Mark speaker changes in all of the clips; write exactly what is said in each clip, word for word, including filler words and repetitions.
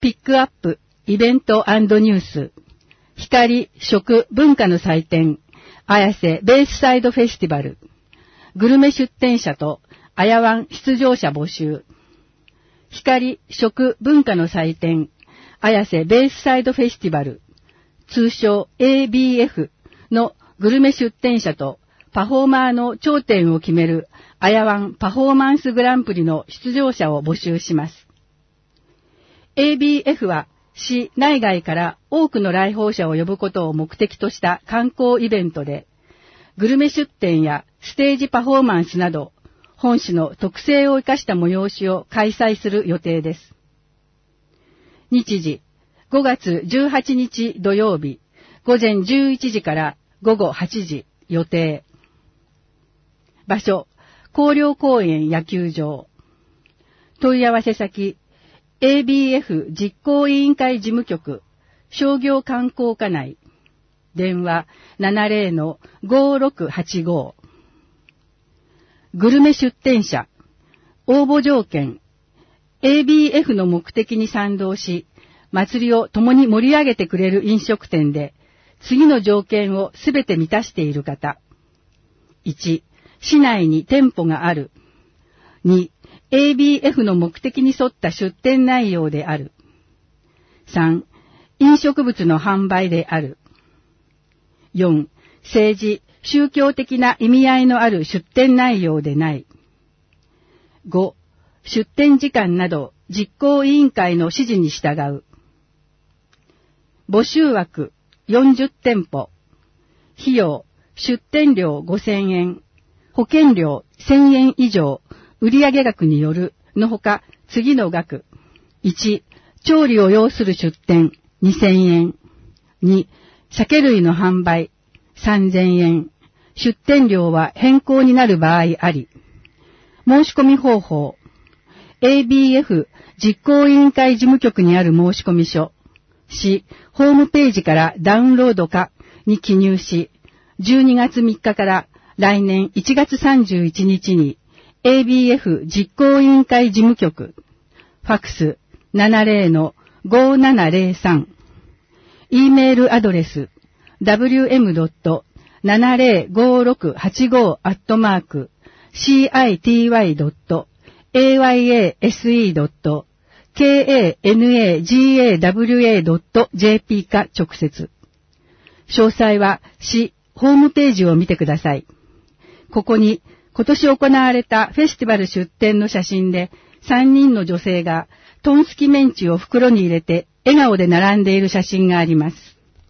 Speaker 1: ピックアップ、イベント&ニュース、光、食、文化の祭典、綾瀬ベースサイドフェスティバル、グルメ出店者とあやわん出場者募集、光、食、文化の祭典、綾瀬ベースサイドフェスティバル、通称 エービーエフ のグルメ出店者とパフォーマーの頂点を決めるあやわんパフォーマンスグランプリの出場者を募集します。エービーエフ は市内外から多くの来訪者を呼ぶことを目的とした観光イベントで、グルメ出店やステージパフォーマンスなど、本市の特性を生かした催しを開催する予定です。日時、ごがつじゅうはちにち土曜日、ごぜんじゅういちじからごごはちじ予定。場所、広陵公園野球場。問い合わせ先、エービーエフ 実行委員会事務局、商業観光課内。電話 ななぜろのごろくはちご。グルメ出店者。応募条件。エービーエフ の目的に賛同し、祭りを共に盛り上げてくれる飲食店で、次の条件をすべて満たしている方。いち、市内に店舗がある。に、エービーエフ の目的に沿った出店内容である。さん、飲食物の販売である。よん、政治、宗教的な意味合いのある出店内容でない。ご、出店時間など実行委員会の指示に従う。募集枠よんじゅってんぽ。費用、出店料ごせんえん。保険料せんえん以上。売上額によるのほか次の額。いち、調理を要する出店にせんえん。に、酒類の販売さんぜんえん。出店料は変更になる場合あり。申し込み方法。エービーエフ 実行委員会事務局にある申し込み書。市ホームページからダウンロードかに記入し、じゅうにがつみっかから来年いちがつさんじゅういちにちにエービーエフ 実行委員会事務局、ファクス ななぜろのごななぜろさん、e メールアドレス ダブリューエム ドット ななぜろごろくはちご アットマーク シーアイティーワイ ドット エーワイエーエスイー ドット ケーエーエヌエージーエーダブリューエー ドット ジェーピー か直接。詳細は市ホームページを見てください。ここに今年行われたフェスティバル出展の写真でさんにんの女性がトンスキメンチを袋に入れて笑顔で並んでいる写真があります。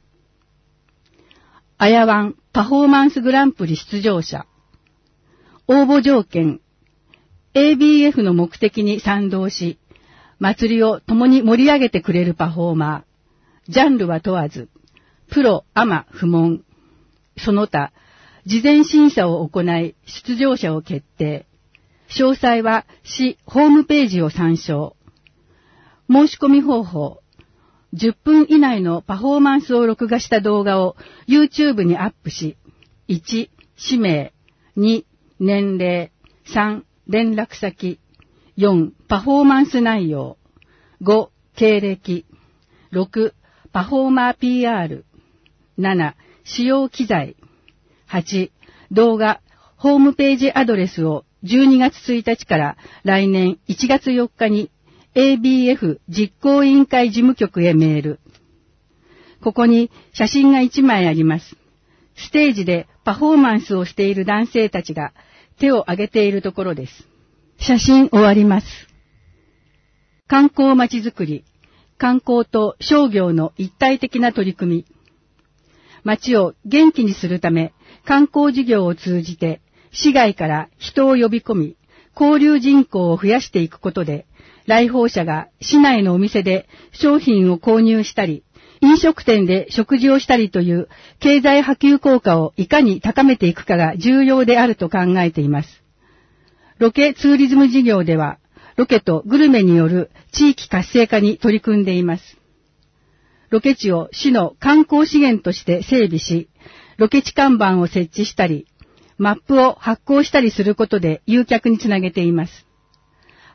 Speaker 1: あやわんパフォーマンスグランプリ出場者。応募条件。エービーエフ の目的に賛同し、祭りを共に盛り上げてくれるパフォーマー。ジャンルは問わず、プロ、アマ、不問。その他、事前審査を行い、出場者を決定。詳細は市ホームページを参照。申し込み方法。じゅっぷん以内のパフォーマンスを録画した動画を YouTube にアップし、いち、氏名、に、年齢、さん、連絡先、よん、パフォーマンス内容、ご、経歴、ろく、パフォーマー ピーアール、なな、使用機材、はち、動画、ホームページアドレスをじゅうにがつついたちから来年いちがつよっかに エービーエフ 実行委員会事務局へメール。ここに写真がいちまいあります。ステージでパフォーマンスをしている男性たちが手を挙げているところです。写真終わります。観光まちづくり、観光と商業の一体的な取り組み。街を元気にするため、観光事業を通じて、市外から人を呼び込み、交流人口を増やしていくことで、来訪者が市内のお店で商品を購入したり、飲食店で食事をしたりという経済波及効果をいかに高めていくかが重要であると考えています。ロケツーリズム事業では、ロケとグルメによる地域活性化に取り組んでいます。ロケ地を市の観光資源として整備し、ロケ地看板を設置したり、マップを発行したりすることで誘客につなげています。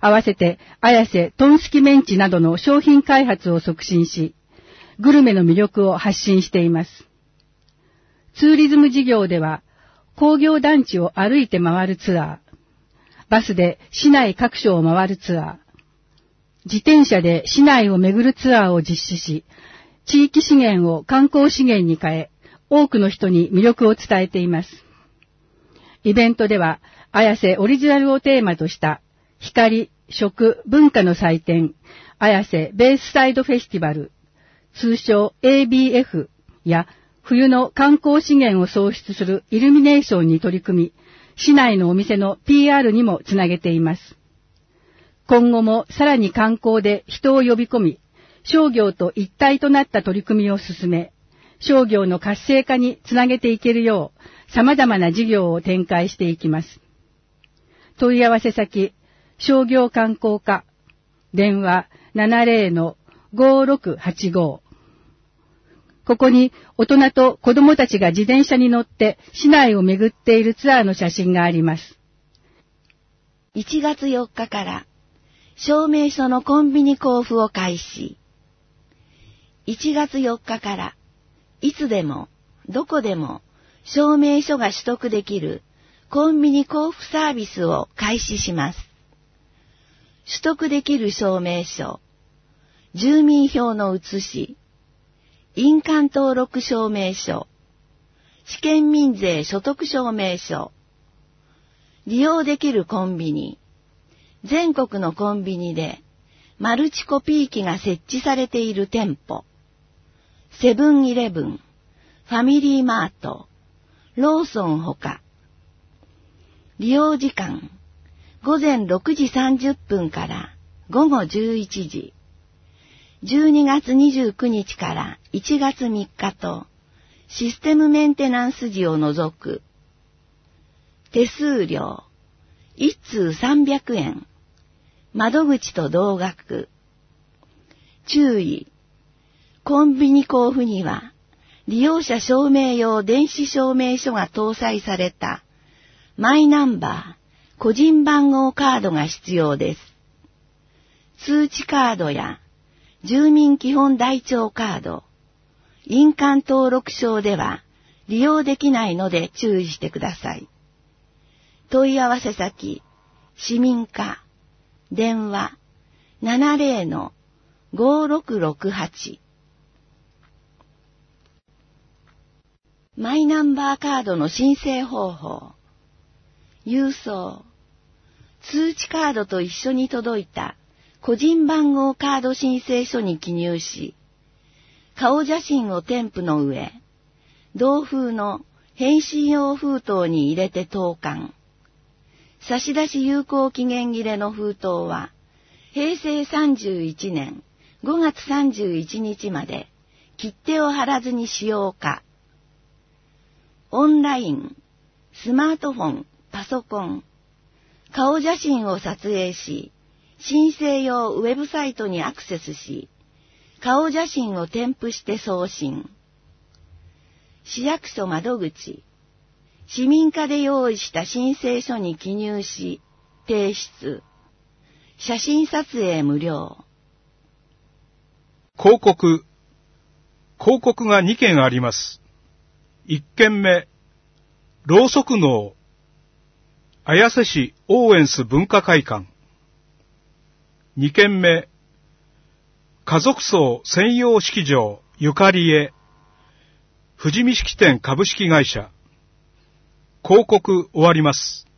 Speaker 1: 合わせて綾瀬トンスキメンチなどの商品開発を促進し、グルメの魅力を発信しています。ツーリズム事業では、工業団地を歩いて回るツアー、バスで市内各所を回るツアー、自転車で市内を巡るツアーを実施し、地域資源を観光資源に変え、多くの人に魅力を伝えています。イベントでは、綾瀬オリジナルをテーマとした、光、食、文化の祭典、綾瀬ベースサイドフェスティバル、通称 エービーエフ や、冬の観光資源を創出するイルミネーションに取り組み、市内のお店の ピーアール にもつなげています。今後もさらに観光で人を呼び込み、商業と一体となった取り組みを進め、商業の活性化につなげていけるよう、様々な事業を展開していきます。問い合わせ先、商業観光課、電話 ななゼロ の ごろくはちご。ここに大人と子供たちが自転車に乗って市内を巡っているツアーの写真があります。
Speaker 2: いちがつよっかから証明書のコンビニ交付を開始。いちがつよっかからいつでもどこでも証明書が取得できるコンビニ交付サービスを開始します。取得できる証明書、住民票の写し、印鑑登録証明書、試験民税所得証明書、利用できるコンビニ、全国のコンビニでマルチコピー機が設置されている店舗、セブンイレブン、ファミリーマート、ローソンほか、利用時間、ごぜんろくじさんじゅっぷんからごごじゅういちじ、じゅうにがつにじゅうくにちからいちがつみっかと、システムメンテナンス時を除く。手数料、一通さんびゃくえん。窓口と同額。注意。コンビニ交付には、利用者証明用電子証明書が搭載された、マイナンバー、個人番号カードが必要です。通知カードや、住民基本台帳カード、印鑑登録証では利用できないので注意してください。問い合わせ先、市民課、電話 ななゼロ の ごろくろくはち。マイナンバーカードの申請方法、郵送、通知カードと一緒に届いた個人番号カード申請書に記入し、顔写真を添付の上、同封の返信用封筒に入れて投函。差出有効期限切れの封筒は、へいせいさんじゅういちねんごがつさんじゅういちにちまで切手を貼らずに使用か。オンライン、スマートフォン、パソコン、顔写真を撮影し、申請用ウェブサイトにアクセスし、顔写真を添付して送信。市役所窓口、市民課で用意した申請書に記入し、提出。写真撮影無料。
Speaker 3: 広告。広告がにけんあります。いっけんめ、ろうそくのう、綾瀬市オーエンス文化会館。にけんめ、家族葬専用式場ゆかりへ、富士見式典株式会社。広告終わります。